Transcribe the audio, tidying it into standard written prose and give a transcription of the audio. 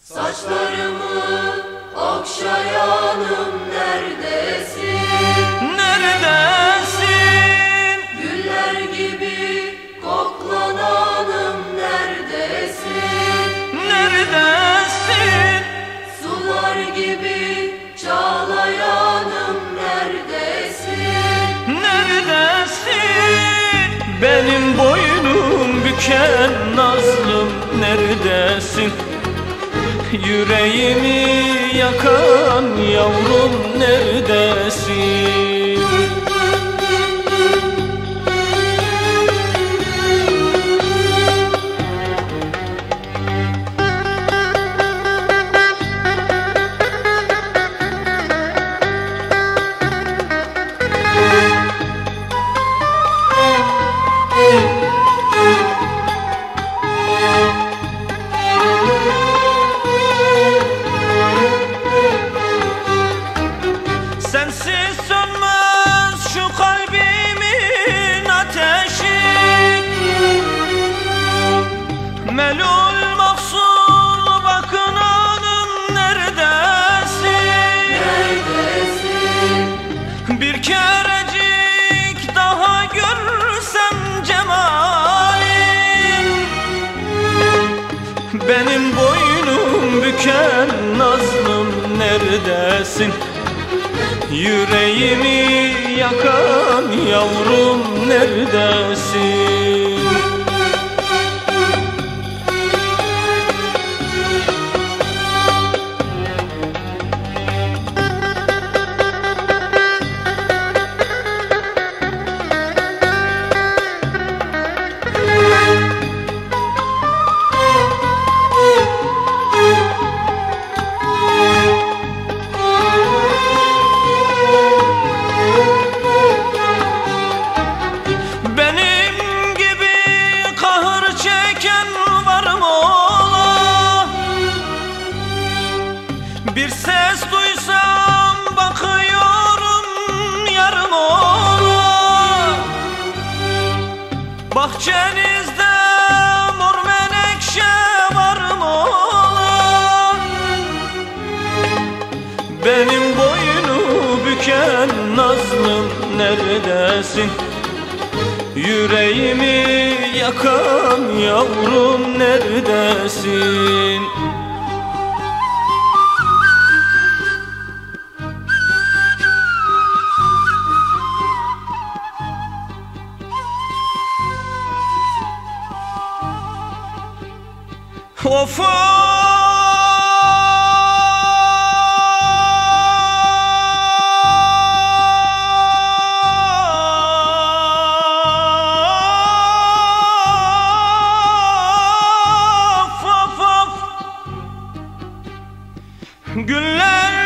Saçlarımı okşayanım neredesin? Neredesin? Güller gibi koklananım neredesin? Neredesin? Sular gibi çağlayanım neredesin? Neredesin? Benim boynum büken nazlım neredesin? Yüreğimi yakan yavrum neredesin? Sensiz sönmez şu kalbimin ateşi, melul mahzun bakınanım neredesin? Neredesin? Bir kerecik daha görsem cemalin, benim boynum büken nazlım neredesin? Yüreğimi yakan yavrum neredesin? Bir ses duysam bakıyorum yarım ola, bahçenizde mor menekşe var mı ola? Benim boynu büken nazlım neredesin? Yüreğimi yakan yavrum neredesin? Of güller